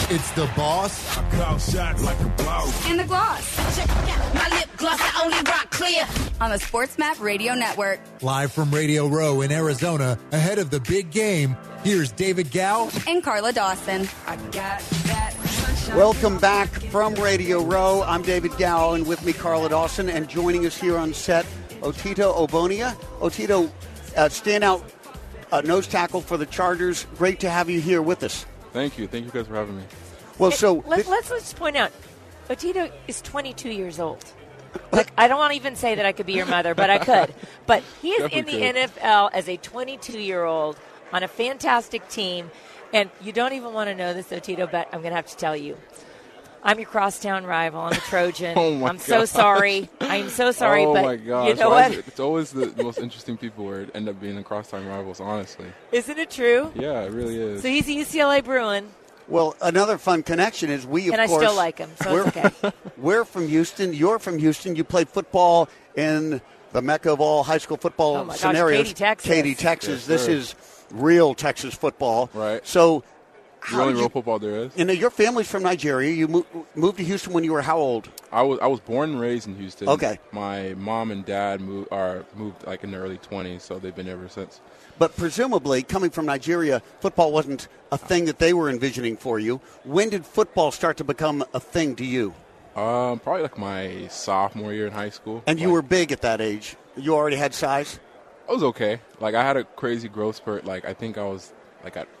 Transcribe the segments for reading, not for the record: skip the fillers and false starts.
It's the boss. I call shots like a boss. And the gloss. Check out my lip gloss. I only rock clear. On the SportsMap Radio Network. Live from Radio Row in Arizona, ahead of the big game, here's David Gow and Carla Dawson. I got that sunshine. Welcome back from Radio Row. I'm David Gow, and with me, Carla Dawson, and joining us here on set, Otito Ogbonnia. Otito, standout nose tackle for the Chargers. Great to have you here with us. Thank you. Thank you guys for having me. Well, so let's just point out, Otito is 22 years old. Like, I don't want to even say that I could be your mother, but I could. But he is in the NFL as a 22-year-old on a fantastic team. And you don't even want to know this, Otito, but I'm going to have to tell you. I'm your crosstown rival. I'm a Trojan. I'm so sorry. I'm so sorry. Oh, but my gosh. You know what? It's always the most interesting people where it end up being the crosstown rivals, honestly. Isn't it true? Yeah, it really is. So he's a UCLA Bruin. Well, another fun connection is we, of and I course, still like him, so it's okay. We're from Houston. You're from Houston. You played football in the mecca of all high school football scenarios. Katy, Texas. Katy, Texas. Yes, this is real Texas football. Right. So, the only real football there is. You know, your family's from Nigeria. You moved to Houston when you were how old? I was born and raised in Houston. Okay. My mom and dad moved like in the early 20s, so they've been there ever since. But presumably, coming from Nigeria, football wasn't a thing that they were envisioning for you. When did football start to become a thing to you? Probably like my sophomore year in high school. And you were big at that age. You already had size? I was okay. Like, I had a crazy growth spurt. Like, I think I was like at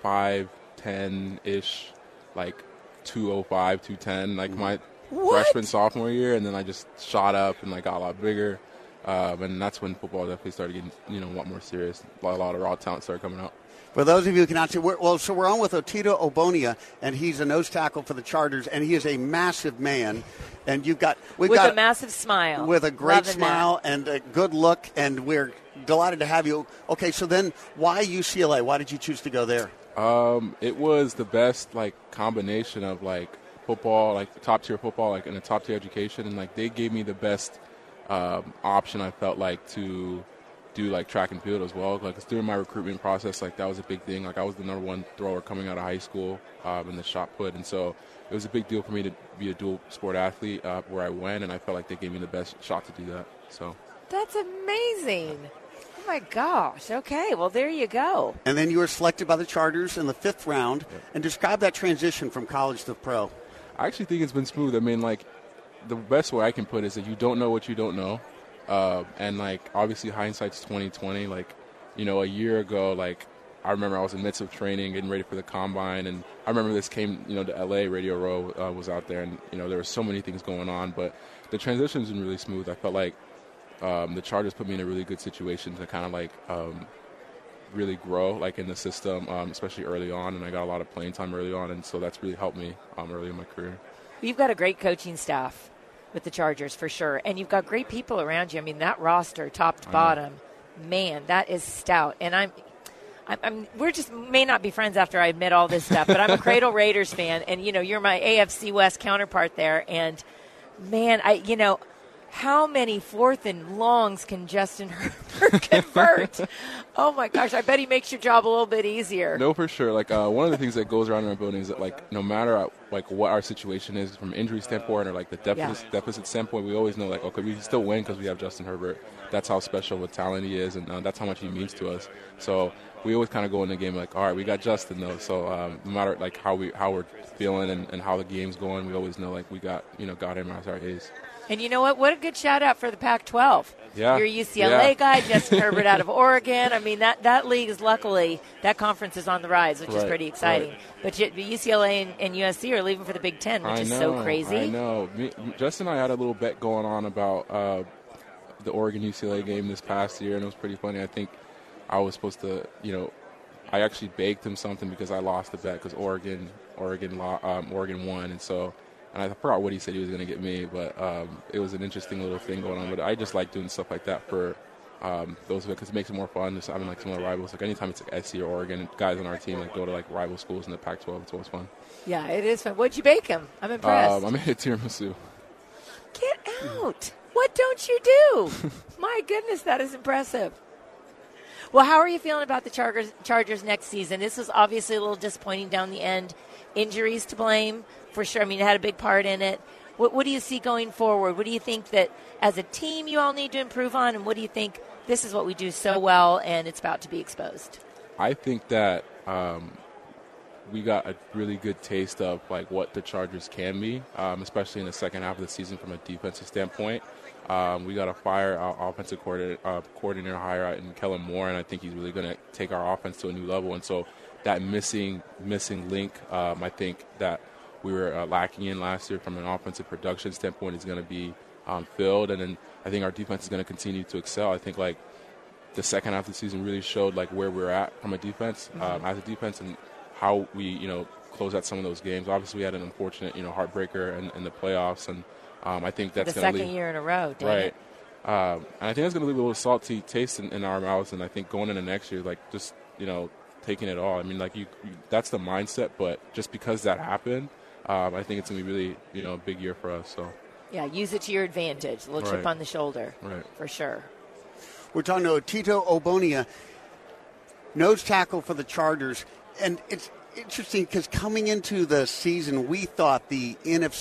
5'10"-ish, like 205, 210, like my freshman, sophomore year. And then I just shot up and like got a lot bigger. And that's when football definitely started getting, a lot more serious. A lot of raw talent started coming out. For those of you who cannot see, we're on with Otito Ogbonnia, and he's a nose tackle for the Chargers, and he is a massive man. And we've got a massive smile, with a great smile and a good look, and we're delighted to have you. Okay, so then why UCLA? Why did you choose to go there? It was the best combination of football, top tier football, and a top tier education, and they gave me the best option I felt to do track and field as well. During my recruitment process, that was a big thing. I was the number one thrower coming out of high school in the shot put, and so it was a big deal for me to be a dual sport athlete where I went, and I felt like they gave me the best shot to do that. So that's amazing. Oh my gosh. Okay, well there you go. And then you were selected by the Chargers in the 5th round. Yep. And describe that transition from college to pro. I actually think it's been smooth. I mean, the best way I can put it is that you don't know what you don't know. And obviously hindsight's 20/20. A year ago, I remember I was in the midst of training, getting ready for the combine, and I remember this came, to LA. Radio Row was out there, and there were so many things going on, but the transition's been really smooth. I felt like the Chargers put me in a really good situation to kind of really grow in the system, especially early on, and I got a lot of playing time early on, and so that's really helped me early in my career. You've got a great coaching staff with the Chargers for sure, and you've got great people around you. I mean, that roster, top to bottom, man, that is stout. And we're just may not be friends after I admit all this stuff, but I'm a Cradle Raiders fan, and you're my AFC West counterpart there. And man, how many 4th and longs can Justin Herbert convert? Oh my gosh, I bet he makes your job a little bit easier. No, for sure. One of the things that goes around in our building is that no matter what our situation is from an injury standpoint or the deficit standpoint, we always know okay, we can still win because we have Justin Herbert. That's how special of a talent he is, and that's how much he means to us. So we always kind of go in the game all right, we got Justin though. So no matter how we're feeling and how the game's going, we always know we got got him as our ace. And you know what? What a good shout-out for the Pac-12. Yeah. You're a UCLA guy, Justin Herbert out of Oregon. I mean, that league is luckily, that conference is on the rise, which is pretty exciting. Right. But UCLA and USC are leaving for the Big Ten, which is so crazy. I know. Justin and I had a little bet going on about the Oregon-UCLA game this past year, and it was pretty funny. I think I was supposed to, I actually baked him something because I lost the bet because Oregon won, and so – and I forgot what he said he was going to get me, but it was an interesting little thing going on. But I just like doing stuff like that for those because it makes it more fun. Just having some of the rivals. Anytime it's SC or Oregon, guys on our team go to rival schools in the Pac-12. It's always fun. Yeah, it is fun. What'd you bake him? I'm impressed. I made a tiramisu. Get out! What don't you do? My goodness, that is impressive. Well, how are you feeling about the Chargers next season? This was obviously a little disappointing down the end. Injuries to blame, for sure. I mean, it had a big part in it. What do you see going forward? What do you think that as a team you all need to improve on, and what do you think this is what we do so well and it's about to be exposed? I think that we got a really good taste of like what the Chargers can be, especially in the second half of the season from a defensive standpoint. We got a fire offensive coordinator hire in Kellen Moore, and I think he's really going to take our offense to a new level. And so that missing link, I think that we were lacking in last year from an offensive production standpoint is going to be filled. And then I think our defense is going to continue to excel. I think like the second half of the season really showed like where we're at from a defense, as a defense, and how we, close out some of those games. Obviously, we had an unfortunate, heartbreaker in the playoffs, and I think that's the going to second year in a row, right. And I think that's going to leave a little salty taste in our mouths. And I think going into next year, like just taking it all. I mean, like that's the mindset. But just because that happened, I think it's going to be really a big year for us. So yeah, use it to your advantage. A little chip on the shoulder, right? For sure. We're talking to Otito Ogbonnia, nose tackle for the Chargers. And it's interesting because coming into the season, we thought the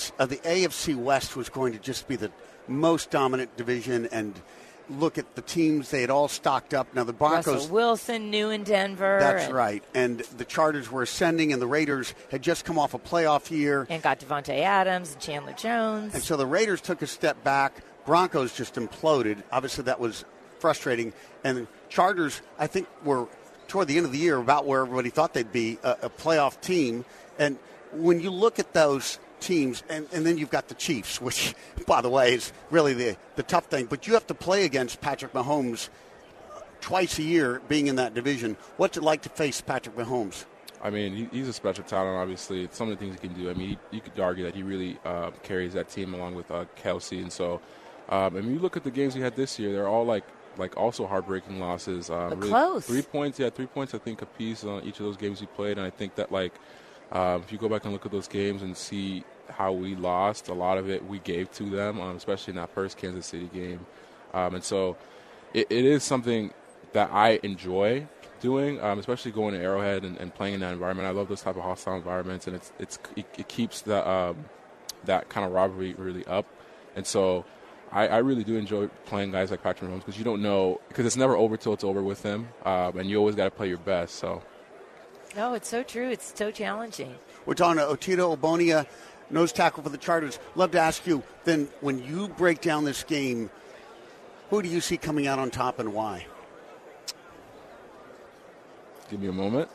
AFC West was going to just be the most dominant division, and look at the teams. They had all stocked up. Now the Broncos. Russell Wilson, new in Denver. That's right. And the Chargers were ascending, and the Raiders had just come off a playoff year. And got Devontae Adams and Chandler Jones. And so the Raiders took a step back. Broncos just imploded. Obviously that was frustrating. And the Chargers, I think, were toward the end of the year about where everybody thought they'd be, a playoff team. And when you look at those teams, and then you've got the Chiefs, which, by the way, is really the tough thing. But you have to play against Patrick Mahomes twice a year being in that division. What's it like to face Patrick Mahomes? I mean, he's a special talent, obviously. Some of the things he can do, I mean, you could argue that he really carries that team along with Kelsey. And so, and when you look at the games we had this year, they're all like also heartbreaking losses. Really close. 3 points, I think, apiece on each of those games we played. And I think that, if you go back and look at those games and see how we lost, a lot of it we gave to them, especially in that first Kansas City game. And so it is something that I enjoy doing, especially going to Arrowhead and playing in that environment. I love those type of hostile environments, and it keeps that kind of rivalry really up. And so I really do enjoy playing guys like Patrick Mahomes because you don't know, because it's never over till it's over with him, and you always got to play your best. So. No, it's so true. It's so challenging. We're talking to Otito Ogbonnia, nose tackle for the Chargers. Love to ask you, then, when you break down this game, who do you see coming out on top and why? Give me a moment.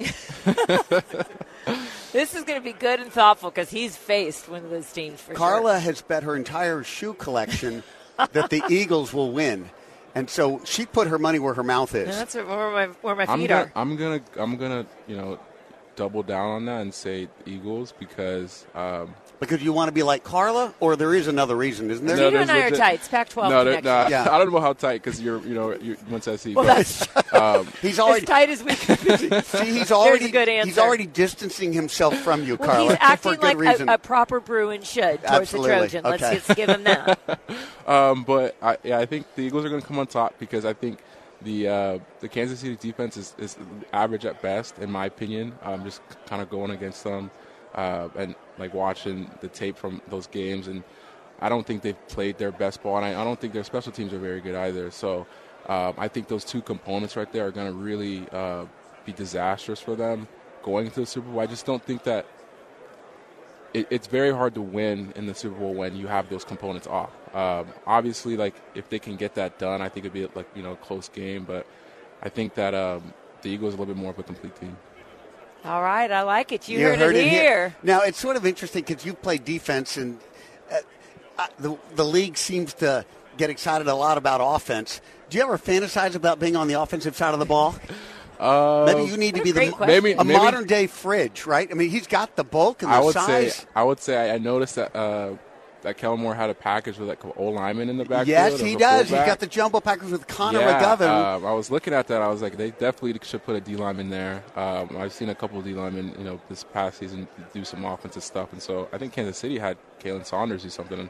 This is going to be good and thoughtful because he's faced one of those teams for Carla sure. has bet her entire shoe collection that the Eagles will win. And so she put her money where her mouth is. And that's where my feet are. I'm gonna double down on that and say Eagles because you want to be like Carla, or there is another reason, isn't there? No, you and I are tight. It's Pac-12 connection. Yeah. I don't know how tight because you're once I see. Well, that's he's already as tight as we can be. See, he's already a good answer. He's already distancing himself from you, Well, Carla. he's acting for good like reason. a proper Bruin should towards Absolutely. the Trojan. Okay. Let's give him that. But I think the Eagles are going to come on top because I think the Kansas City defense is average at best, in my opinion. Just kind of going against them and watching the tape from those games, and I don't think they've played their best ball, and I don't think their special teams are very good either. So I think those two components right there are going to really be disastrous for them going into the Super Bowl. I just don't think that it's very hard to win in the Super Bowl when you have those components off. Obviously, if they can get that done, I think it'd be a close game. But I think that the Eagles are a little bit more of a complete team. All right, I like it. You heard it here. Now, it's sort of interesting because you play defense, and the league seems to get excited a lot about offense. Do you ever fantasize about being on the offensive side of the ball? Maybe you need to be a modern-day Fridge, right? I mean, he's got the bulk and the size. I would say I noticed that Kellen Moore had a package with O-lineman in the backfield. Yes, he does. He's got the jumbo package with Connor McGovern. I was looking at that. I was like, they definitely should put a D-lineman there. I've seen a couple of D-linemen, this past season do some offensive stuff. And so I think Kansas City had Kalen Saunders do something. And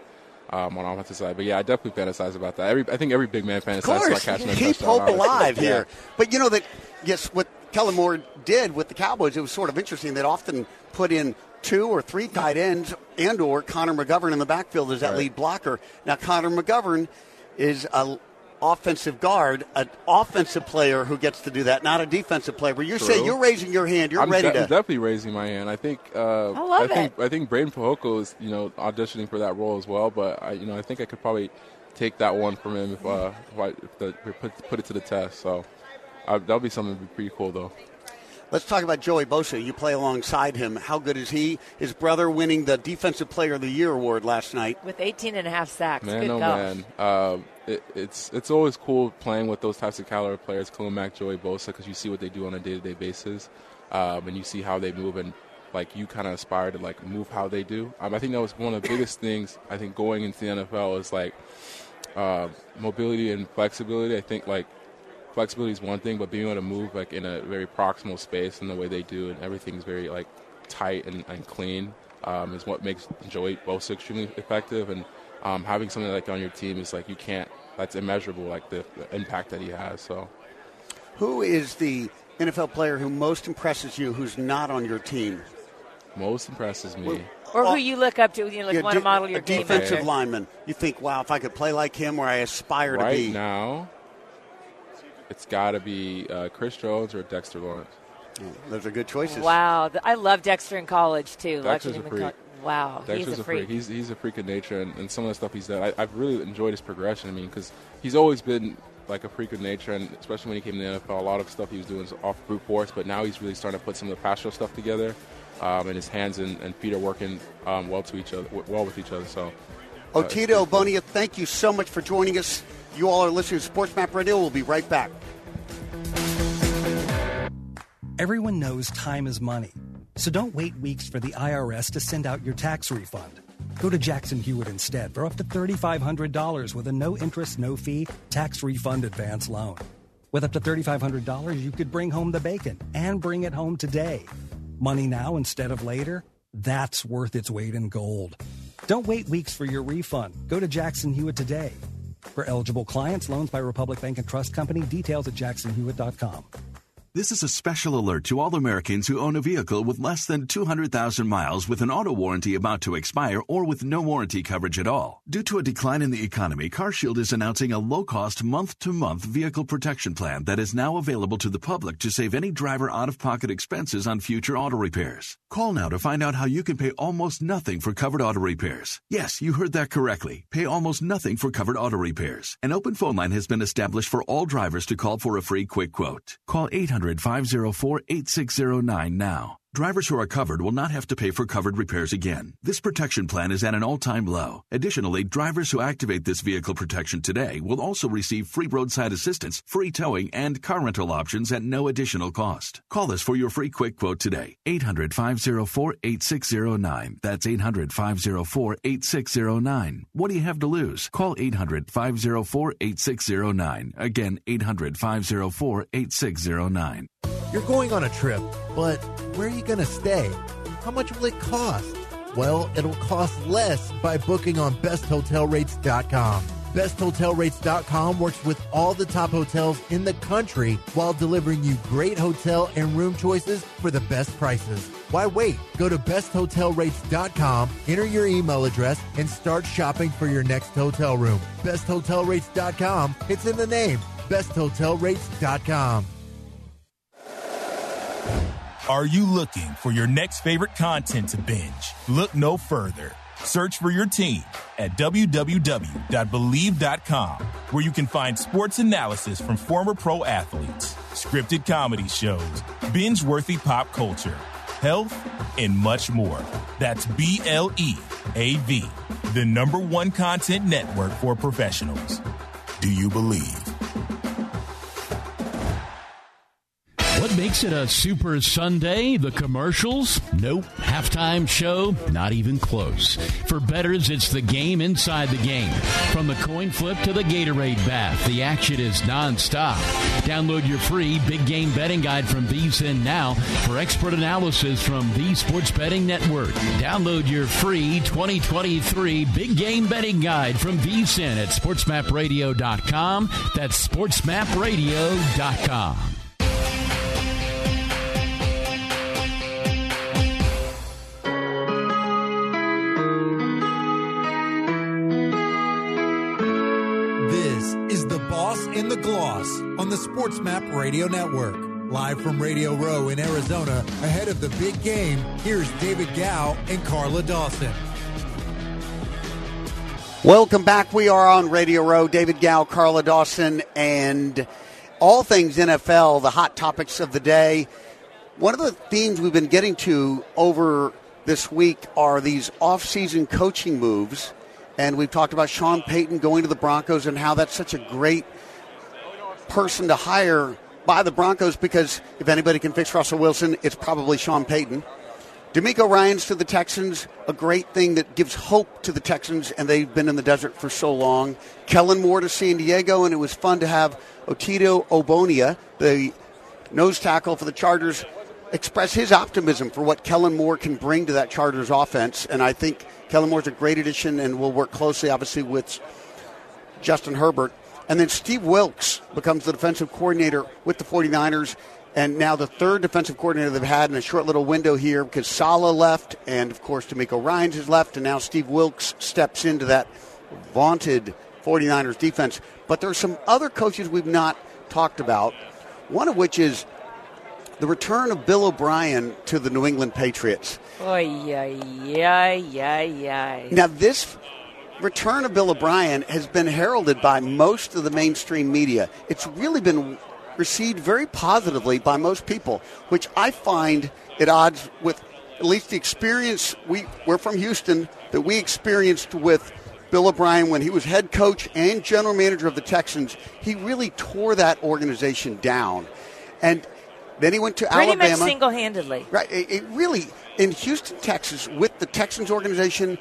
on the offensive side. But, yeah, I definitely fantasize about that. I think every big man fantasizes about catching a keep touchdown. hope alive here. Yeah. But, you know, what Kellen Moore did with the Cowboys, it was sort of interesting. They'd often put in 2 or 3 tight ends and or Connor McGovern in the backfield as that lead blocker. Now, Connor McGovern is an offensive guard, an offensive player who gets to do that, not a defensive player. But you're saying you're raising your hand. You're ready to. I'm definitely raising my hand. I think. I think Braden Fehoko is auditioning for that role as well. But I think I could probably take that one from him if I put it to the test. So that'll be something that'd be pretty cool though. Let's talk about Joey Bosa. You play alongside him. How good is he? His brother winning the Defensive Player of the Year award last night. With 18.5 sacks. Man, good man. It's always cool playing with those types of caliber players, Khalil Mack, Joey Bosa, because you see what they do on a day-to-day basis, and you see how they move, and you kind of aspire to move how they do. I think that was one of the biggest things. I think going into the NFL is mobility and flexibility. I think flexibility is one thing, but being able to move in a very proximal space and the way they do, and everything's very tight and clean is what makes Joey Bosa extremely effective. And having something on your team is you can't. That's immeasurable. The impact that he has. So, who is the NFL player who most impresses you who's not on your team? Most impresses me. Or who you look up to, want to model your game. Defensive lineman. You think, wow, if I could play like him, where I aspire to be. Right now, it's got to be Chris Jones or Dexter Lawrence. Those are good choices. Wow. I love Dexter in college, too. Dexter's a freak. Wow. Dexter's a freak. He's a freak of nature, and some of the stuff he's done, I've really enjoyed his progression. Because he's always been a freak of nature, and especially when he came to the NFL, a lot of stuff he was doing was off brute force, but now he's really starting to put some of the pastoral stuff together, and his hands and feet are working well with each other. So, Otito Ogbonnia, thank you so much for joining us. You all are listening to Sports Map Radio. We'll be right back. Everyone knows time is money, so don't wait weeks for the IRS to send out your tax refund. Go to Jackson Hewitt instead for up to $3,500 with a no-interest, no-fee tax refund advance loan. With up to $3,500, you could bring home the bacon and bring it home today. Money now instead of later? That's worth its weight in gold. Don't wait weeks for your refund. Go to Jackson Hewitt today. For eligible clients, loans by Republic Bank and Trust Company. Details at jacksonhewitt.com. This is a special alert to all Americans who own a vehicle with less than 200,000 miles with an auto warranty about to expire or with no warranty coverage at all. Due to a decline in the economy, CarShield is announcing a low-cost month-to-month vehicle protection plan that is now available to the public to save any driver out-of-pocket expenses on future auto repairs. Call now to find out how you can pay almost nothing for covered auto repairs. Yes, you heard that correctly. Pay almost nothing for covered auto repairs. An open phone line has been established for all drivers to call for a free quick quote. Call 800-504-8609 now. Drivers who are covered will not have to pay for covered repairs again. This protection plan is at an all-time low. Additionally, drivers who activate this vehicle protection today will also receive free roadside assistance, free towing, and car rental options at no additional cost. Call us for your free quick quote today. 800-504-8609. That's 800-504-8609. What do you have to lose? Call 800-504-8609. Again, 800-504-8609. You're going on a trip, but where are you going to stay? How much will it cost? Well, it'll cost less by booking on BestHotelRates.com. BestHotelRates.com works with all the top hotels in the country while delivering you great hotel and room choices for the best prices. Why wait? Go to BestHotelRates.com, enter your email address, and start shopping for your next hotel room. BestHotelRates.com, it's in the name. BestHotelRates.com. Are you looking for your next favorite content to binge? Look no further. Search for your team at www.believe.com, where you can find sports analysis from former pro athletes, scripted comedy shows, binge-worthy pop culture, health, and much more. That's BLEAV, the #1 content network for professionals. Do you believe? What What makes it a Super Sunday? The commercials? Nope. Halftime show? Not even close. For bettors, it's the game inside the game. From the coin flip to the Gatorade bath, the action is nonstop. Download your free Big Game Betting Guide from VSiN now for expert analysis from the Sports Betting Network. Download your free 2023 Big Game Betting Guide from VSiN at SportsMapRadio.com. That's SportsMapRadio.com. This is The Boss in the Gloss on the SportsMap Radio Network. Live from Radio Row in Arizona, ahead of the big game, here's David Gow and Carla Dawson. Welcome back. We are on Radio Row. David Gow, Carla Dawson, and all things NFL, the hot topics of the day. One of the themes we've been getting to over this week are these off-season coaching moves. And we've talked about Sean Payton going to the Broncos and how that's such a great person to hire by the Broncos, because if anybody can fix Russell Wilson, it's probably Sean Payton. DeMeco Ryans to the Texans, a great thing that gives hope to the Texans, and they've been in the desert for so long. Kellen Moore to San Diego, and it was fun to have Otito Ogbonnia, the nose tackle for the Chargers, express his optimism for what Kellen Moore can bring to that Chargers offense. And I think Kellen Moore's a great addition and will work closely, obviously, with Justin Herbert. And then Steve Wilks becomes the defensive coordinator with the 49ers, and now the third defensive coordinator they've had in a short little window here, because Saleh left, and, of course, DeMeco Ryans has left, and now Steve Wilks steps into that vaunted 49ers defense. But there are some other coaches we've not talked about, one of which is the return of Bill O'Brien to the New England Patriots. Oy, oy, oy, oy, oy. Now, this return of Bill O'Brien has been heralded by most of the mainstream media. It's really been received very positively by most people, which I find at odds with at least the experience we're from Houston that we experienced with Bill O'Brien when he was head coach and general manager of the Texans. He really tore that organization down. And then he went to Alabama. Pretty much single-handedly. Right. It really, in Houston, Texas, with the Texans organization,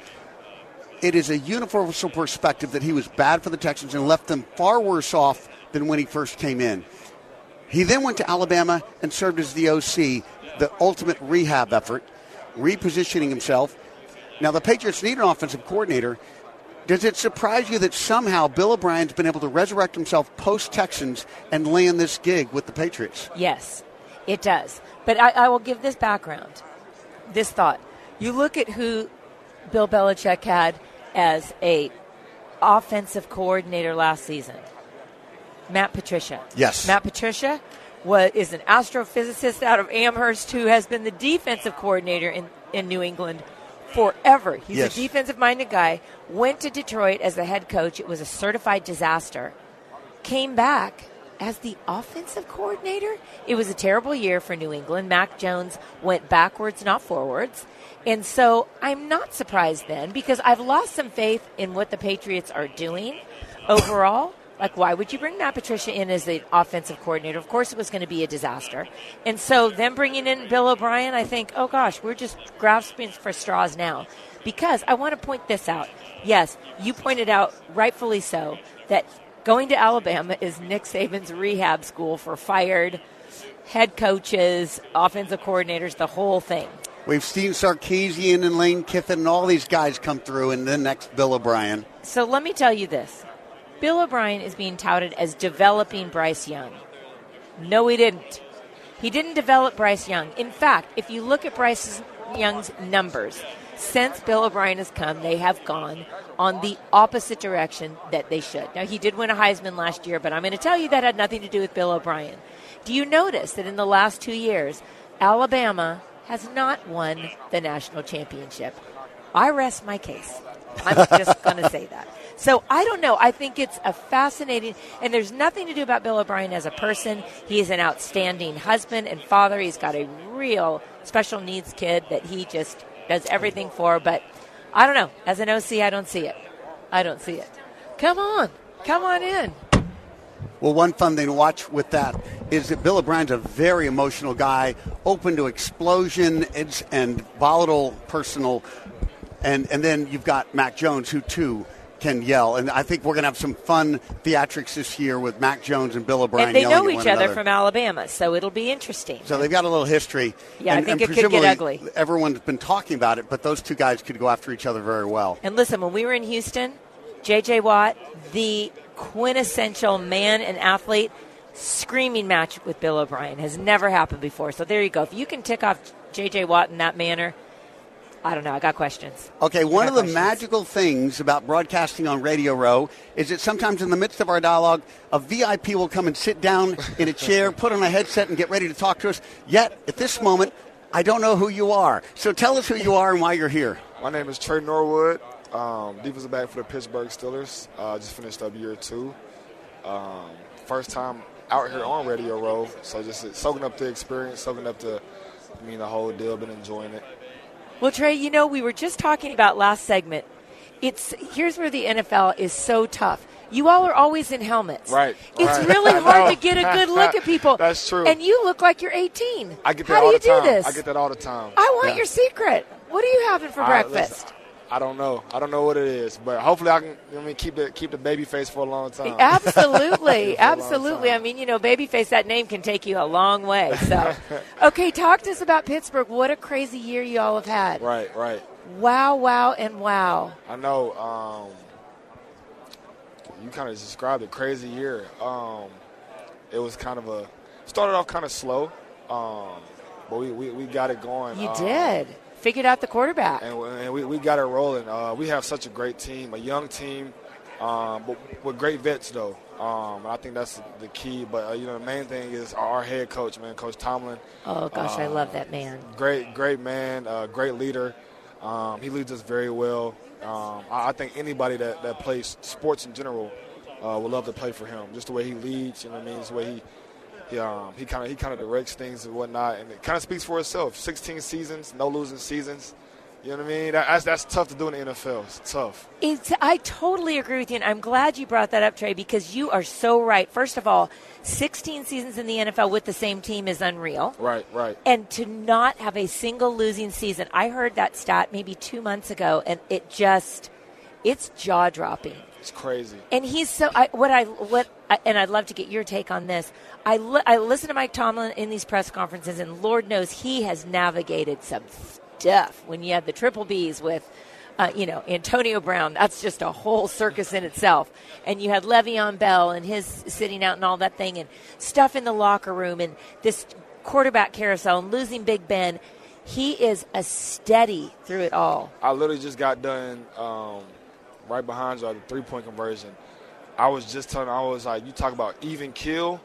it is a universal perspective that he was bad for the Texans and left them far worse off than when he first came in. He then went to Alabama and served as the OC, the ultimate rehab effort, repositioning himself. Now, the Patriots need an offensive coordinator. Does it surprise you that somehow Bill O'Brien's been able to resurrect himself post-Texans and land this gig with the Patriots? Yes, it does. But I will give this background, this thought. You look at who Bill Belichick had as a offensive coordinator last season. Matt Patricia. Yes. Matt Patricia is an astrophysicist out of Amherst who has been the defensive coordinator in New England forever. He's a defensive-minded guy. Went to Detroit as the head coach. It was a certified disaster. Came back as the offensive coordinator. It was a terrible year for New England. Mac Jones went backwards, not forwards. And so I'm not surprised then, because I've lost some faith in what the Patriots are doing overall. Like, why would you bring Matt Patricia in as the offensive coordinator? Of course it was going to be a disaster. And so them bringing in Bill O'Brien, I think, oh, gosh, we're just grasping for straws now. Because I want to point this out. Yes, you pointed out, rightfully so, that going to Alabama is Nick Saban's rehab school for fired head coaches, offensive coordinators, the whole thing. We've seen Sarkisian and Lane Kiffin and all these guys come through, and then next Bill O'Brien. So let me tell you this. Bill O'Brien is being touted as developing Bryce Young. No, he didn't. He didn't develop Bryce Young. In fact, if you look at Bryce Young's numbers, since Bill O'Brien has come, they have gone on the opposite direction that they should. Now, he did win a Heisman last year, but I'm going to tell you that had nothing to do with Bill O'Brien. Do you notice that in the last 2 years, Alabama has not won the national championship? I rest my case. I'm just going to say that. So I don't know. I think it's a fascinating, and there's nothing to do about Bill O'Brien as a person. He is an outstanding husband and father. He's got a real special needs kid that he just does everything for. But I don't know. As an OC, I don't see it. I don't see it. Come on. Come on in. Well, one fun thing to watch with that is that Bill O'Brien's a very emotional guy, open to explosion and volatile personal. And then you've got Mac Jones, who, too, can yell. And I think we're going to have some fun theatrics this year with Mac Jones and Bill O'Brien. And they yelling know at each one other another from Alabama, so it'll be interesting. So they've got a little history. Yeah, and, I think and it could get ugly. Everyone's been talking about it, but those two guys could go after each other very well. And listen, when we were in Houston, J.J. Watt, the quintessential man and athlete, screaming match with Bill O'Brien has never happened before. So there you go. If you can tick off J.J. Watt in that manner, I don't know. I got questions. Okay, one of the magical things about broadcasting on Radio Row is that sometimes in the midst of our dialogue, a VIP will come and sit down in a chair, put on a headset, and get ready to talk to us. Yet, at this moment, I don't know who you are. So tell us who you are and why you're here. My name is Trey Norwood, defensive back for the Pittsburgh Steelers. Just finished up year 2. First time out here on Radio Row, so just soaking up the experience, soaking up the whole deal, been enjoying it. Well, Trey, we were just talking about last segment. Here's where the NFL is so tough. You all are always in helmets. Right. It's really hard to get a good look at people. That's true. And you look like you're 18. I get that How all do you the time. do this? I get that all the time. I want your secret. What are you having for breakfast? Listen, I don't know. I don't know what it is, but hopefully I can keep the baby face for a long time. Absolutely, absolutely. Baby face, that name can take you a long way. So, okay, talk to us about Pittsburgh. What a crazy year you all have had. Right. Wow, and wow. I know. You kind of described a crazy year. It was started off kind of slow, but we got it going. You did. Figured out the quarterback. And we got it rolling. We have such a great team, a young team, but with great vets, though. I think that's the key. But, the main thing is our head coach, man, Coach Tomlin. Oh, gosh, I love that man. Great man, great leader. He leads us very well. I think anybody that plays sports in general would love to play for him. Just the way he leads, just the way he kind of directs things and whatnot, and it kind of speaks for itself. 16 seasons, no losing seasons. You know what I mean? That's tough to do in the NFL. It's tough. I totally agree with you, and I'm glad you brought that up, Trey, because you are so right. First of all, 16 seasons in the NFL with the same team is unreal. Right. And to not have a single losing season, I heard that stat maybe 2 months ago, and it's jaw-dropping. It's crazy. And he's so and I'd love to get your take on this. I listen to Mike Tomlin in these press conferences, and Lord knows he has navigated some stuff. When you had the triple Bs with, Antonio Brown, that's just a whole circus in itself. And you had Le'Veon Bell and his sitting out and all that thing, and stuff in the locker room, and this quarterback carousel, and losing Big Ben. He is a steady through it all. I literally just got done right behind you, the three-point conversion. I was just telling, I was like, you talk about even kill.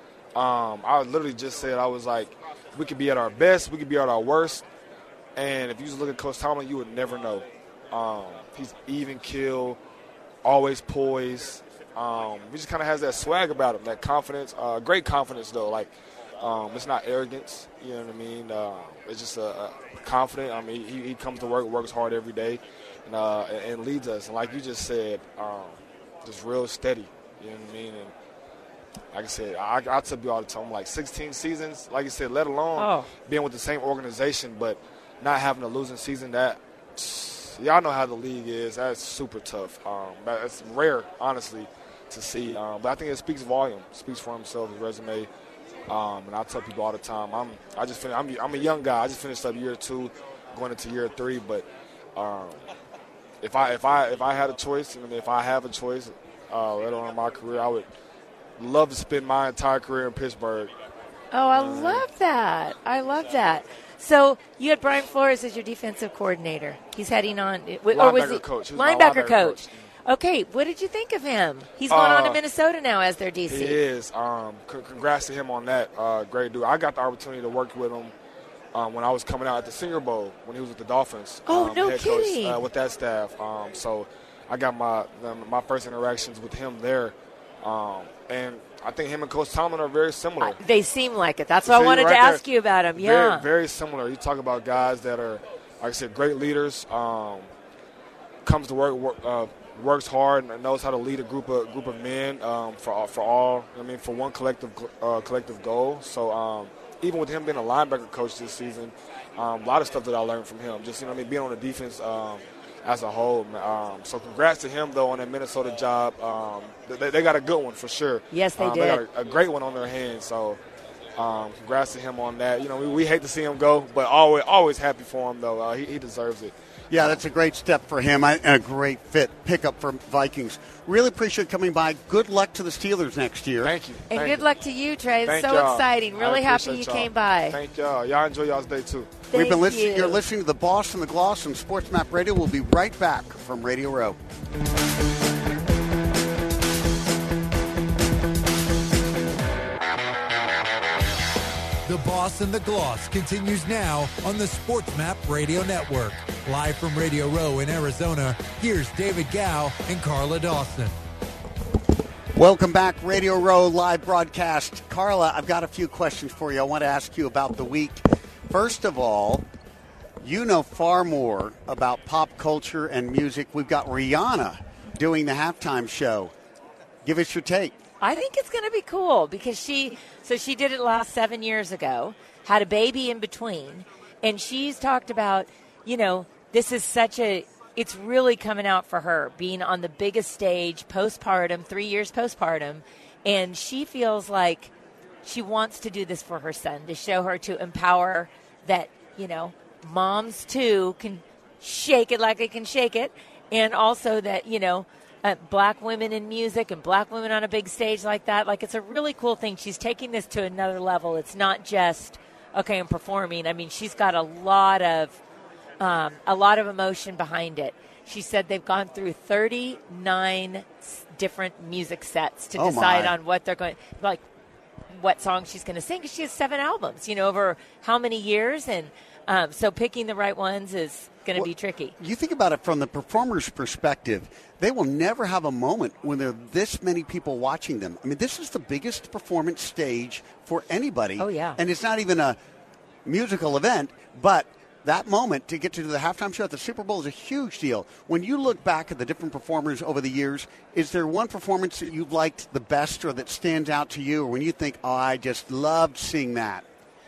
I literally just said, I was like, we could be at our best, we could be at our worst. And if you just look at Coach Tomlin, you would never know. He's even kill, always poised. He just kind of has that swag about him, that confidence. Great confidence, though. It's not arrogance. You know what I mean? It's just confident. He comes to work, works hard every day, and leads us. And like you just said, just real steady. You know what I mean? And like I said, I tell you all the time, 16 seasons, like you said, let alone being with the same organization, but not having a losing season, y'all know how the league is. That's super tough. That's rare, honestly, to see. But I think it speaks volume. It speaks for himself, his resume. And I tell people all the time, I'm a young guy. I just finished up year 2, going into year 3. But if I had a choice, and if I have a choice later on in my career, I would love to spend my entire career in Pittsburgh. Oh, I love that. I love that. So you had Brian Flores as your defensive coordinator. He's heading on. Linebacker coach. Linebacker coach. Okay, what did you think of him? He's going on to Minnesota now as their DC. He is. Congrats to him on that. Great dude. I got the opportunity to work with him when I was coming out at the Senior Bowl when he was with the Dolphins. No head kidding. Coach, with that staff. So I got my first interactions with him there. And I think him and Coach Tomlin are very similar. They seem like it. That's why I wanted to ask you about him. Yeah. Very, very similar. You talk about guys that are, like I said, great leaders. comes to work, works hard, and knows how to lead a group of men for one collective goal. So even with him being a linebacker coach this season, a lot of stuff that I learned from him. Just being on the defense as a whole. So congrats to him though on that Minnesota job. They got a good one for sure. Yes, they did. They got a great one on their hands. So congrats to him on that. We hate to see him go, but always happy for him though. He deserves it. Yeah, that's a great step for him and a great pickup for Vikings. Really appreciate coming by. Good luck to the Steelers next year. Thank you. And good luck to you, Trey. It's so y'all. exciting. Really happy you came by. Thank y'all. Y'all enjoy y'all's day too. We've been listening. You're listening to The Boss and the Gloss on Sports Map Radio. We'll be right back from Radio Row. The Boss and the Gloss continues now on the Sports Map Radio Network. Live from Radio Row in Arizona, here's David Gow and Carla Dawson. Welcome back, Radio Row live broadcast. Carla, I've got a few questions for you. I want to ask you about the week. First of all, you know far more about pop culture and music. We've got Rihanna doing the halftime show. Give us your take. I think it's going to be cool because she did it last 7 years ago, had a baby in between, and she's talked about, this is it's really coming out for her, being on the biggest stage postpartum, 3 years postpartum, and she feels like she wants to do this for her son, to show her, to empower that, moms too can shake it like they can shake it, and also that, black women in music and black women on a big stage like that. Like, it's a really cool thing. She's taking this to another level. It's not just, okay, I'm performing. I mean, she's got a lot of emotion behind it. She said they've gone through 39 different music sets to decide on what they're going, like what song she's going to sing. 'Cause she has 7 albums, over how many years. And so picking the right ones is going to be tricky. You think about it from the performer's perspective. They will never have a moment when there are this many people watching them. I mean, this is the biggest performance stage for anybody. Oh, yeah. And it's not even a musical event, but that moment to get to the halftime show at the Super Bowl is a huge deal. When you look back at the different performers over the years, is there one performance that you've liked the best or that stands out to you, or when you think, oh, I just loved seeing that?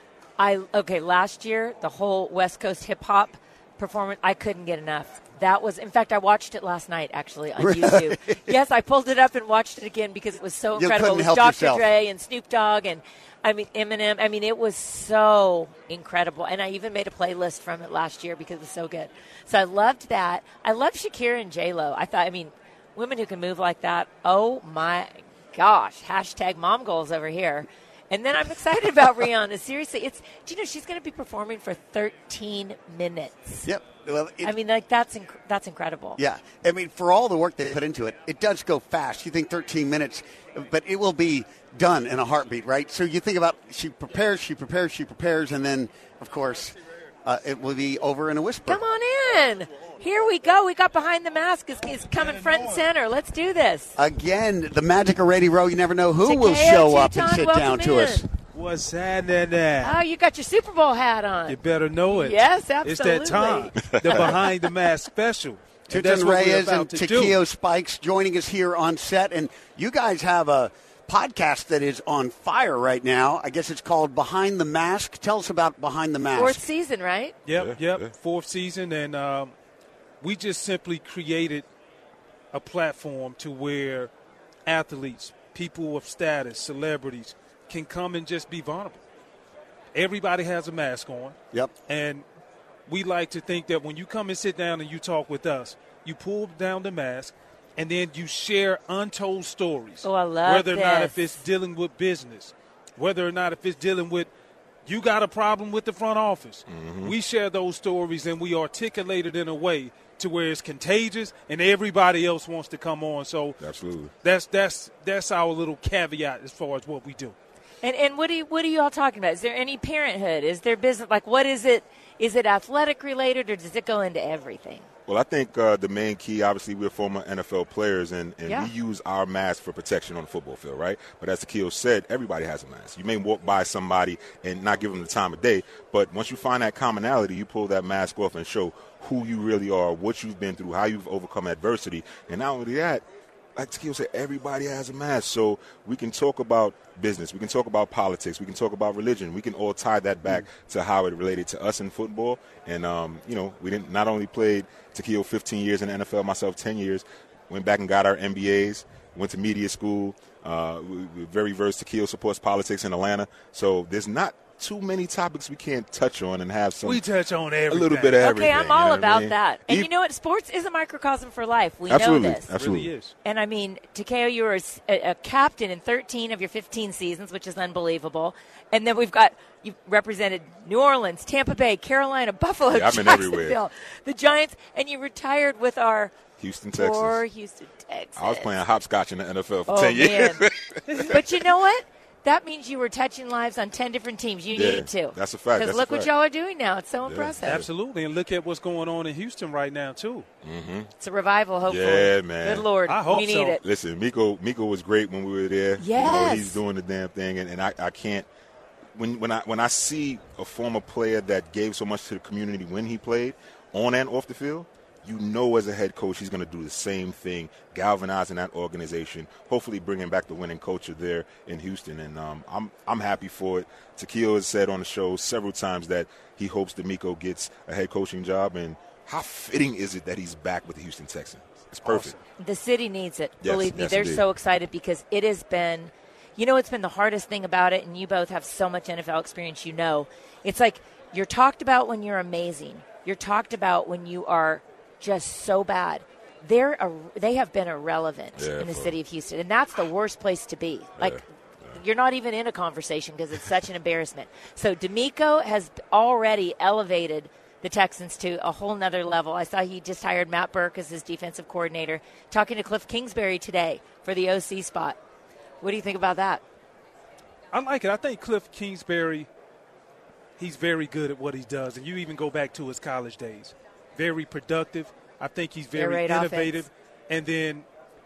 Last year, the whole West Coast hip-hop performance, I couldn't get enough. That was, in fact, I watched it last night, actually, on YouTube. Yes, I pulled it up and watched it again because it was so incredible. It was Dr. Dre and Snoop Dogg and, Eminem. I mean, it was so incredible. And I even made a playlist from it last year because it was so good. So I loved that. I loved Shakira and J-Lo. I thought, women who can move like that, oh, my gosh, hashtag mom goals over here. And then I'm excited about Rihanna. Seriously, she's going to be performing for 13 minutes. Yep. Well, that's incredible. Yeah. For all the work they put into it, it does go fast. You think 13 minutes, but it will be done in a heartbeat, right? So you think about she prepares, and then, of course, it will be over in a whisper. Come on in. Here we go. We got Behind the Mask. Is coming front and center. Let's do this. Again, the magic of Radio Row. You never know who will show up and sit down to us. What's happening there? Oh, you got your Super Bowl hat on. You better know it. Yes, absolutely. It's that time. The Behind the Mask special. Tutin Reyes and Takeo Spikes joining us here on set. And you guys have a podcast that is on fire right now. I guess it's called Behind the Mask. Tell us about Behind the Mask. 4th season, right? Yep. 4th season. And we just simply created a platform to where athletes, people of status, celebrities can come and just be vulnerable. Everybody has a mask on. Yep. And we like to think that when you come and sit down and you talk with us, you pull down the mask and then you share untold stories. Oh, I love Whether or not if it's dealing with business, whether or not if it's dealing with you got a problem with the front office. Mm-hmm. We share those stories and we articulate it in a way to where it's contagious and everybody else wants to come on. So absolutely, that's our little caveat as far as what we do. And what are you all talking about? Is there any parenthood? Is there business? Like, what is it? Is it athletic related, or does it go into everything? Well, I think the main key, obviously, we're former NFL players, and Yeah. we use our mask for protection on the football field, right? But as Takeo said, everybody has a mask. You may walk by somebody and not give them the time of day, but once you find that commonality, you pull that mask off and show who you really are, what you've been through, how you've overcome adversity. And not only that, like Takeo said, everybody has a mask. So we can talk about business. We can talk about politics. We can talk about religion. We can all tie that back to how it related to us in football. And, we didn't not only played Takeo 15 years in the NFL, myself 10 years, went back and got our MBAs, went to media school. We're very versed. Takeo supports politics in Atlanta. So there's not too many topics we can't touch on and have some. We touch on everything. A little bit of everything. Okay, I'm all about I mean? that. And you know what? Sports is a microcosm for life. We Absolutely, know this. absolutely. It really is. And I mean, Takeo, you were a captain in 13 of your 15 seasons, which is unbelievable. And then you've represented New Orleans, Tampa Bay, Carolina, Buffalo, Yeah, I've been Jacksonville, everywhere. the Giants, and you retired with our Houston, Texas. poor Houston, Texas. I was playing hopscotch in the NFL for Oh, 10 years. man. But you know what? That means you were touching lives on 10 different teams. You Yeah, need to. that's a fact. Because That's look a what fact. y'all are doing now. It's so impressive. Absolutely. And look at what's going on in Houston right now, too. Mm-hmm. It's a revival, hopefully. Yeah, man. Good Lord. I hope we need so. it. Listen, Miko was great when we were there. Yes. He's doing the damn thing, and I can't. When I see a former player that gave so much to the community when he played, on and off the field, you know as a head coach he's going to do the same thing, galvanizing that organization, hopefully bringing back the winning culture there in Houston. And I'm happy for it. Takeo has said on the show several times that he hopes that Miko gets a head coaching job. And how fitting is it that he's back with the Houston Texans? It's perfect. Awesome. The city needs it. Yes, Believe me, yes, they're indeed. so excited because it has been, it's been the hardest thing about it, and you both have so much NFL experience, It's like you're talked about when you're amazing. You're talked about when you are just so bad. They have been irrelevant in the city of Houston, and that's the worst place to be. You're not even in a conversation because it's such an embarrassment. So DeMeco has already elevated the Texans to a whole nother level. I saw he just hired Matt Burke as his defensive coordinator. Talking to Cliff Kingsbury today for the OC spot. What do you think about that? I like it. I think Cliff Kingsbury, he's very good at what he does. And you even go back to his college days. Very productive. I think he's very innovative. Offense. And then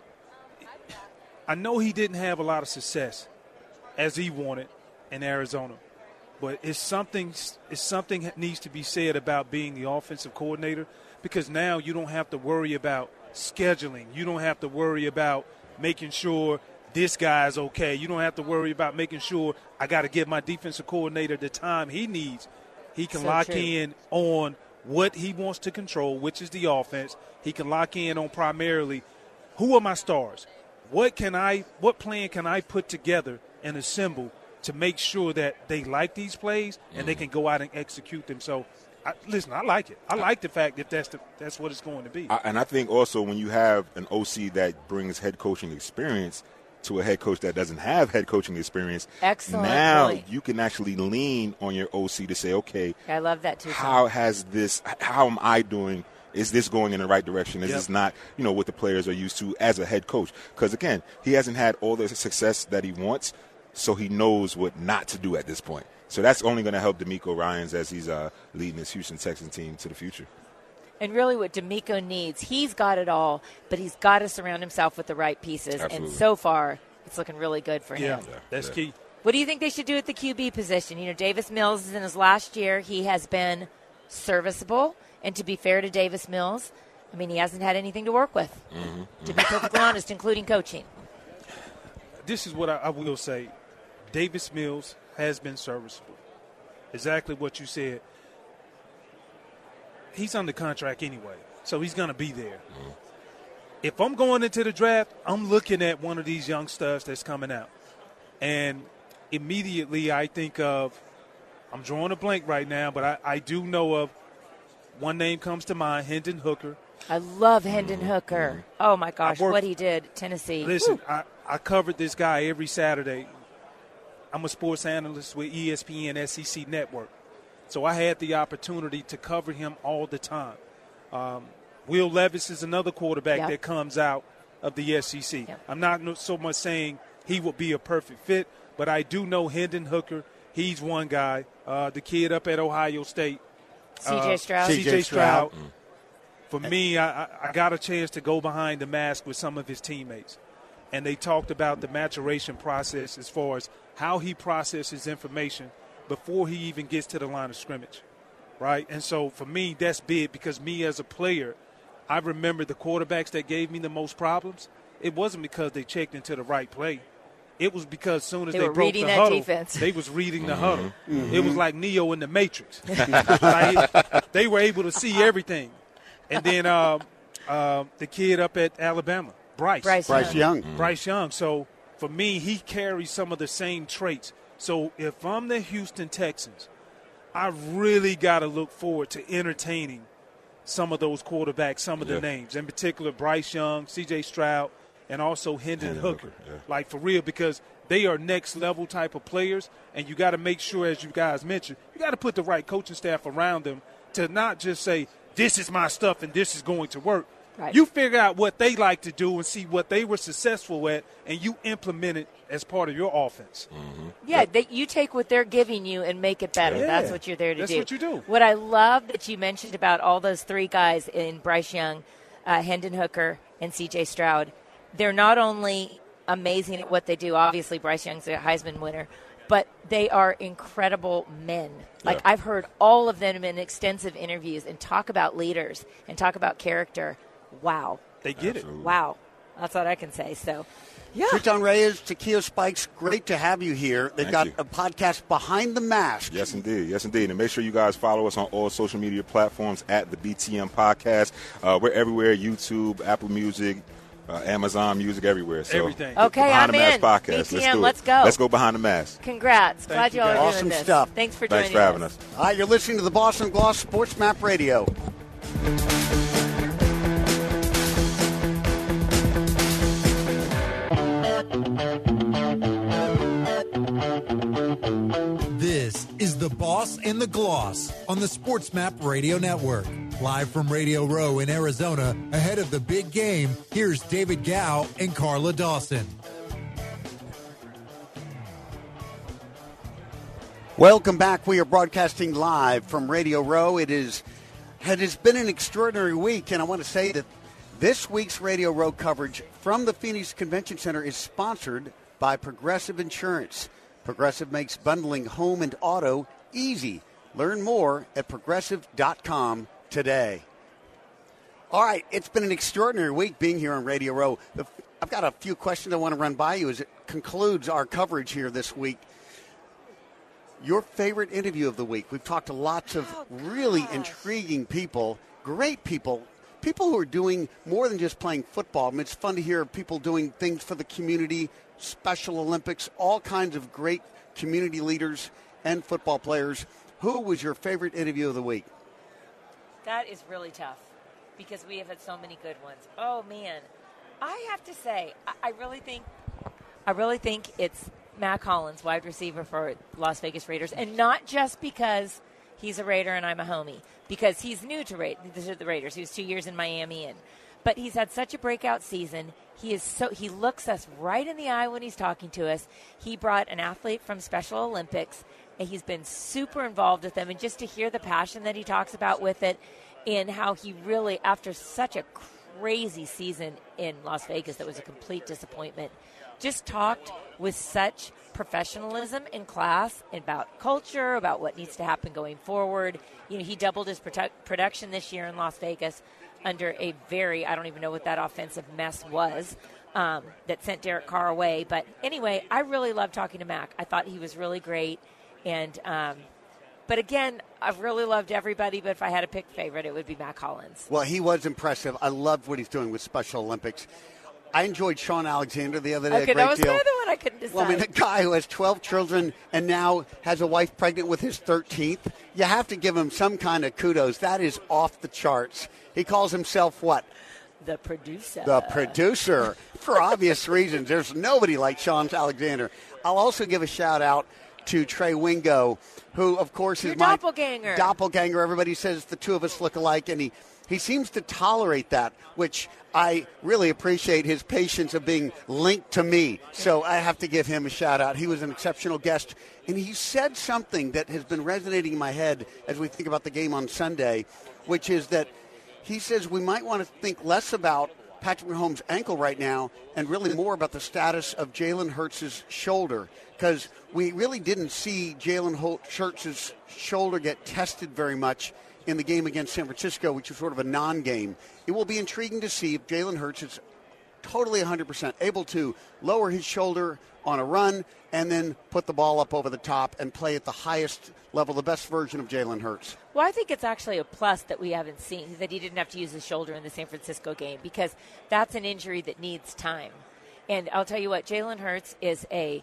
I know he didn't have a lot of success as he wanted in Arizona. But it's something that needs to be said about being the offensive coordinator, because now you don't have to worry about scheduling. You don't have to worry about making sure this guy's okay. You don't have to worry about making sure I got to give my defensive coordinator the time he needs. He can lock in on what he wants to control, which is the offense. He can lock in on primarily who are my stars. What plan can I put together and assemble to make sure that they like these plays and they can go out and execute them. So, I like it. I like the fact that that's what it's going to be. And I think also when you have an OC that brings head coaching experience to a head coach that doesn't have head coaching experience, excellent now point. You can actually lean on your OC to say, okay, I love that too. How am I doing? Is this going in the right direction? Is this not, what the players are used to as a head coach? Because, again, he hasn't had all the success that he wants, so he knows what not to do at this point. So that's only going to help DeMeco Ryans as he's leading his Houston Texans team to the future. And really what DeMeco needs, he's got it all, but he's got to surround himself with the right pieces. Absolutely. And so far, it's looking really good for him. Yeah, that's key. What do you think they should do at the QB position? Davis Mills is in his last year. He has been serviceable. And to be fair to Davis Mills, he hasn't had anything to work with, to be perfectly honest, including coaching. This is what I will say. Davis Mills has been serviceable. Exactly what you said. He's under contract anyway, so he's going to be there. If I'm going into the draft, I'm looking at one of these young studs that's coming out. And immediately I think of, I'm drawing a blank right now, but I do know of, one name comes to mind, Hendon Hooker. I love Hendon Hooker. Oh, my gosh, what he did at Tennessee. Listen, I covered this guy every Saturday. I'm a sports analyst with ESPN SEC Network. So I had the opportunity to cover him all the time. Will Levis is another quarterback that comes out of the SEC. I'm not so much saying he would be a perfect fit, but I do know Hendon Hooker. He's one guy. The kid up at Ohio State. C.J. Stroud. C.J. Stroud. For me, I got a chance to go behind the mask with some of his teammates, and they talked about the maturation process as far as how he processes information before he even gets to the line of scrimmage, right? And so for me, that's big because me as a player, I remember the quarterbacks that gave me the most problems. It wasn't because they checked into the right play. It was because as soon as they broke the huddle, defense. they was reading the huddle. Mm-hmm. It was like Neo in the Matrix. Like, they were able to see everything. And then the kid up at Alabama, Bryce Young. Bryce Young. So for me, he carries some of the same traits. So if I'm the Houston Texans, I really got to look forward to entertaining some of those quarterbacks, some of the names, in particular Bryce Young, C.J. Stroud, and also Hendon Hooker. Like, for real, because they are next-level type of players, and you got to make sure, as you guys mentioned, you got to put the right coaching staff around them to not just say, this is my stuff and this is going to work. Right. You figure out what they like to do and see what they were successful at, and you implement it as part of your offense. Mm-hmm. Yeah, you take what they're giving you and make it better. Yeah. That's what you're there to do. That's what you do. What I love that you mentioned about all those three guys in Bryce Young, Hendon Hooker, and C.J. Stroud, they're not only amazing at what they do. Obviously, Bryce Young's a Heisman winner, but they are incredible men. Like, I've heard all of them in extensive interviews and talk about leaders and talk about character. Wow. They get it. Wow. That's what I can say. So, yeah. Triton Reyes, Takeo Spikes, great to have you here. They've got a podcast, Behind the Mask. Yes, indeed. Yes, indeed. And make sure you guys follow us on all social media platforms at the BTM Podcast. We're everywhere, YouTube, Apple Music, Amazon Music, everywhere. So everything. Okay, Behind I'm the Mask in. Podcast. BTM, let's go. Let's go Behind the Mask. Congrats. Glad you all are doing awesome this. Stuff. Thanks for joining us. Thanks for having us. All right, you're listening to the Boston Gloss Sports Map Radio. This is The Boss and the Gloss on the Sports Map Radio Network. Live from Radio Row in Arizona, ahead of the big game, here's David Gow and Carla Dawson. Welcome back. We are broadcasting live from Radio Row. It has been an extraordinary week, and I want to say that this week's Radio Row coverage from the Phoenix Convention Center is sponsored by Progressive Insurance. Progressive makes bundling home and auto easy. Learn more at progressive.com today. All right, it's been an extraordinary week being here on Radio Row. I've got a few questions I want to run by you as it concludes our coverage here this week. Your favorite interview of the week? We've talked to lots of really intriguing people, great people who are doing more than just playing football. I mean, it's fun to hear people doing things for the community, Special Olympics, all kinds of great community leaders and football players. Who was your favorite interview of the week? That is really tough because we have had so many good ones. Oh, man. I have to say, I really think it's Mack Hollins, wide receiver for Las Vegas Raiders, and not just because he's a Raider and I'm a homie, because he's new to the Raiders. He was 2 years in Miami, but he's had such a breakout season. He looks us right in the eye when he's talking to us. He brought an athlete from Special Olympics, and he's been super involved with them. And just to hear the passion that he talks about with it, and how he really, after such a crazy season in Las Vegas that was a complete disappointment, just talked with such professionalism and class about culture, about what needs to happen going forward. You know, he doubled his production this year in Las Vegas under a I don't even know what that offensive mess was that sent Derek Carr away. But anyway, I really loved talking to Mack. I thought he was really great. And but again, I've really loved everybody, but if I had to pick a favorite, it would be Mack Hollins. Well, he was impressive. I loved what he's doing with Special Olympics. I enjoyed Sean Alexander the other day a great deal. That was the other one I couldn't decide. Well, I mean, a guy who has 12 children and now has a wife pregnant with his 13th, you have to give him some kind of kudos. That is off the charts. He calls himself what? The producer. The producer, for obvious reasons. There's nobody like Sean Alexander. I'll also give a shout-out to Trey Wingo, who, of course, is my doppelganger. Doppelganger. Everybody says the two of us look alike, and he seems to tolerate that, which I really appreciate his patience of being linked to me. So I have to give him a shout out. He was an exceptional guest, and he said something that has been resonating in my head as we think about the game on Sunday, which is that he says we might want to think less about Patrick Mahomes' ankle right now and really more about the status of Jalen Hurts' shoulder, because we really didn't see Jalen Hurts' shoulder get tested very much in the game against San Francisco, which was sort of a non-game. It will be intriguing to see if Jalen Hurts is totally 100% able to lower his shoulder on a run and then put the ball up over the top and play at the highest level, the best version of Jalen Hurts. Well, I think it's actually a plus that we haven't seen, that he didn't have to use his shoulder in the San Francisco game, because that's an injury that needs time. And I'll tell you what, Jalen Hurts is a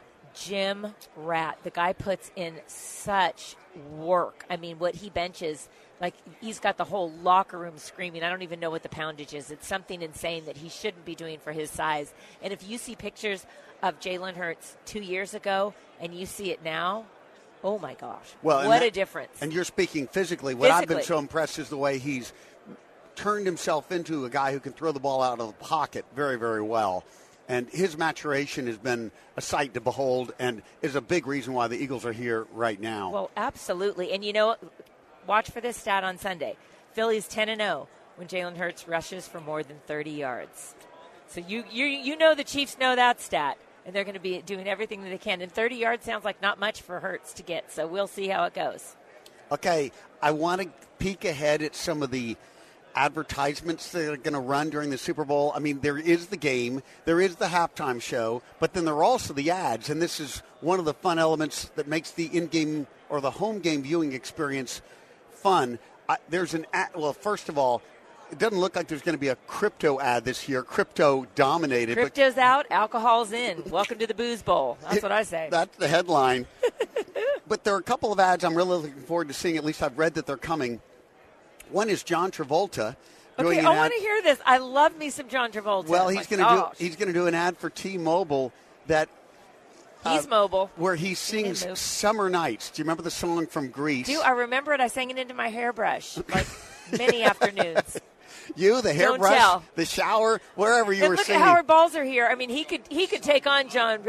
gym rat. The guy puts in such work. I mean, what he benches, like, he's got the whole locker room screaming. I don't even know what the poundage is. It's something insane that he shouldn't be doing for his size. And if you see pictures of Jalen Hurts 2 years ago and you see it now, oh my gosh, what a difference. And you're speaking physically. What I've been so impressed is the way he's turned himself into a guy who can throw the ball out of the pocket very, very well. And his maturation has been a sight to behold and is a big reason why the Eagles are here right now. Well, absolutely. And, you know, watch for this stat on Sunday. Philly's 10-0 when Jalen Hurts rushes for more than 30 yards. So you know the Chiefs know that stat, and they're going to be doing everything that they can. And 30 yards sounds like not much for Hurts to get, so we'll see how it goes. Okay, I want to peek ahead at some of the advertisements that are going to run during the Super Bowl. I mean, there is the game, there is the halftime show, but then there are also the ads, and this is one of the fun elements that makes the in-game or the home game viewing experience fun. There's an ad, well, first of all, it doesn't look like there's going to be a crypto ad this year. Crypto dominated. Crypto's out, alcohol's in. Welcome to the Booze Bowl. That's what I say. That's the headline. But there are a couple of ads I'm really looking forward to seeing. At least I've read that they're coming. One is John Travolta doing an ad. I want to hear this. I love me some John Travolta. Well, he's going to do an ad for T-Mobile that he's mobile, where he sings "Summer Nights." Do you remember the song from Grease? I remember it. I sang it into my hairbrush like many afternoons. You, the hairbrush, the shower, wherever you were look singing. At Howard Balzer here. I mean, he could take on John.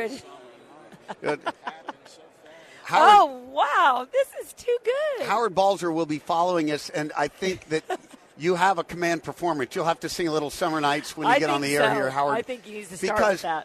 Oh, wow. This is too good. Howard Balzer will be following us, and I think that you have a command performance. You'll have to sing a little Summer Nights when you get on the air here, Howard. I think he needs to start with that.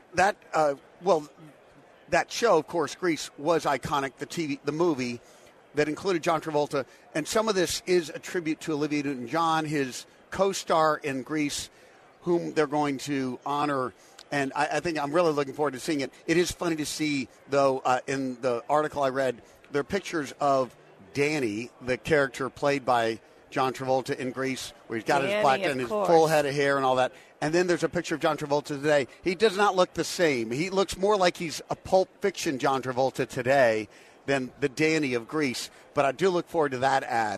Because that show, of course, Grease, was iconic, the movie that included John Travolta, and some of this is a tribute to Olivia Newton-John, his co-star in Grease, whom they're going to honor. And I think I'm really looking forward to seeing it. It is funny to see, though, in the article I read, there are pictures of Danny, the character played by John Travolta in Grease, where he's got his black and his full head of hair and all that. And then there's a picture of John Travolta today. He does not look the same. He looks more like he's a Pulp Fiction John Travolta today than the Danny of Grease. But I do look forward to that ad.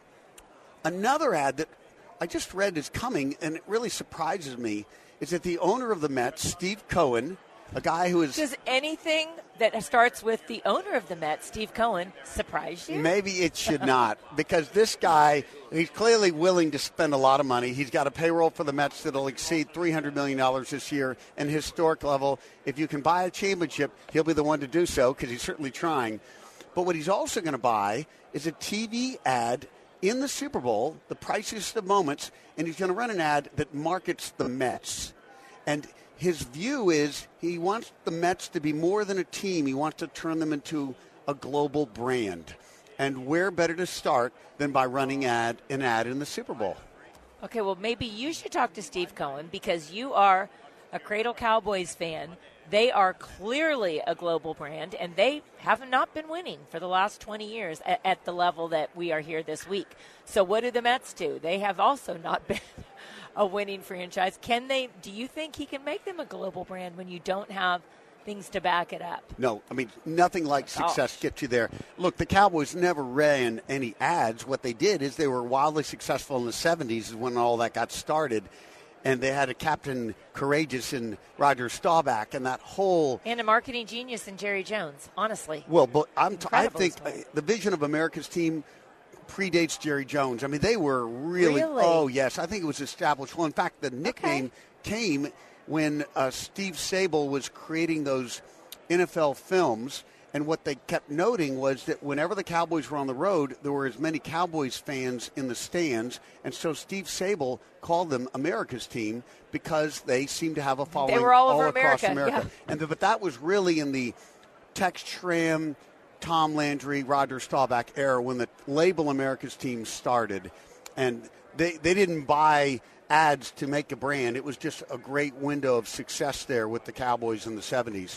Another ad that I just read is coming, and it really surprises me, is that the owner of the Mets, Steve Cohen, a guy who is... Does anything that starts with the owner of the Mets, Steve Cohen, surprise you? Maybe it should not, because this guy, he's clearly willing to spend a lot of money. He's got a payroll for the Mets that will exceed $300 million this year, and historic level. If you can buy a championship, he'll be the one to do so, because he's certainly trying. But what he's also going to buy is a TV ad in the Super Bowl, the priciest of moments, and he's going to run an ad that markets the Mets. And his view is he wants the Mets to be more than a team. He wants to turn them into a global brand. And where better to start than by running an ad in the Super Bowl? Okay, well, maybe you should talk to Steve Cohen, because you are a Cradle Cowboys fan. They are clearly a global brand, and they have not been winning for the last 20 years at the level that we are here this week. So what do the Mets do? They have also not been a winning franchise. Do you think he can make them a global brand when you don't have things to back it up? No, I mean, nothing like success gets you there. Look, the Cowboys never ran any ads. What they did is they were wildly successful in the 70s when all that got started. And they had a Captain Courageous in Roger Staubach, and that whole... And a marketing genius in Jerry Jones, honestly. Well, but I think the vision of America's team predates Jerry Jones. I mean, they were really? Oh, yes. I think it was established. Well, in fact, the nickname came when Steve Sable was creating those NFL films. And what they kept noting was that whenever the Cowboys were on the road, there were as many Cowboys fans in the stands. And so Steve Sable called them America's team because they seemed to have a following they were all over across America. Yeah. But that was really in the Tex Schramm, Tom Landry, Roger Staubach era when the label America's team started. And they didn't buy ads to make a brand. It was just a great window of success there with the Cowboys in the 70s.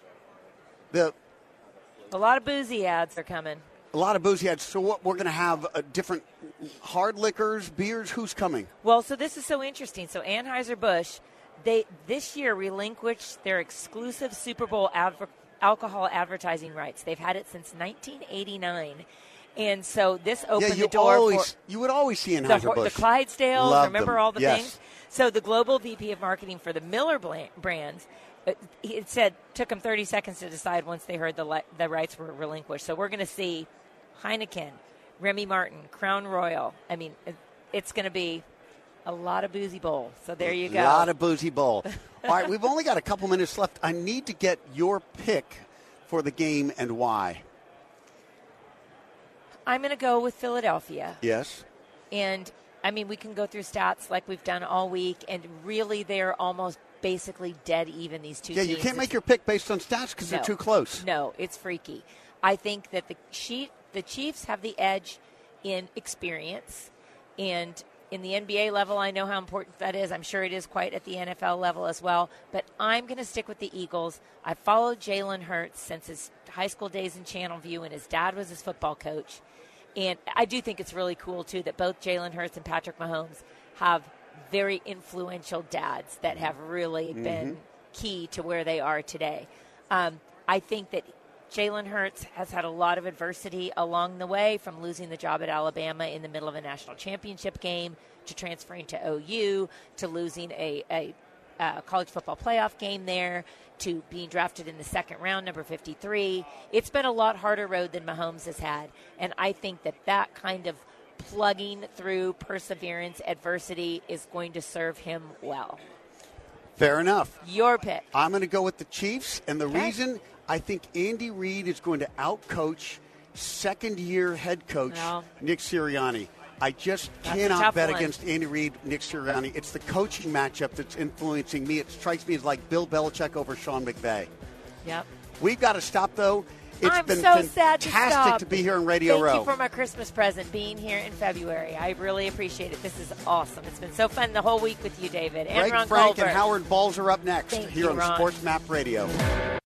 A lot of boozy ads are coming. A lot of boozy ads. So what, we're going to have different hard liquors, beers. Who's coming? Well, so this is so interesting. So Anheuser-Busch, they this year relinquished their exclusive Super Bowl alcohol advertising rights. They've had it since 1989. And so this opened the door for... You would always see Anheuser-Busch. The Clydesdales, Love remember them. all the Yes. things? So the global VP of marketing for the Miller brands, it said took them 30 seconds to decide once they heard the rights were relinquished. So we're going to see Heineken, Remy Martin, Crown Royal. I mean, it's going to be a lot of boozy bowl. So there you go. A lot of boozy bowl. All right, we've only got a couple minutes left. I need to get your pick for the game and why. I'm going to go with Philadelphia. Yes. And, I mean, we can go through stats like we've done all week, and really they're almost basically dead even, these two teams. Yeah, you can't make your pick based on stats because they're too close. No, it's freaky. I think that the Chiefs have the edge in experience, and in the NBA level, I know how important that is. I'm sure it is quite at the NFL level as well, but I'm going to stick with the Eagles. I followed Jalen Hurts since his high school days in Channelview, and his dad was his football coach. And I do think it's really cool, too, that both Jalen Hurts and Patrick Mahomes have very influential dads that have really been key to where they are today. I think that Jalen Hurts has had a lot of adversity along the way, from losing the job at Alabama in the middle of a national championship game to transferring to OU to losing a college football playoff game there to being drafted in the second round, number 53. It's been a lot harder road than Mahomes has had, and I think that kind of plugging through perseverance, adversity is going to serve him well. Fair enough. Your pick. I'm going to go with the Chiefs, and the reason I think Andy Reid is going to outcoach second-year head coach Nick Sirianni. I just cannot bet against Andy Reid, Nick Sirianni. It's the coaching matchup that's influencing me. It strikes me as like Bill Belichick over Sean McVay. Yep. We've got to stop, though. It's I'm been so sad to fantastic stop. to be here in Radio Row. Thank you for my Christmas present, being here in February. I really appreciate it. This is awesome. It's been so fun the whole week with you, David. And Greg Ron Frank Colbert. and Howard Balls are up next Thank here you, on Ron. Sports Map Radio.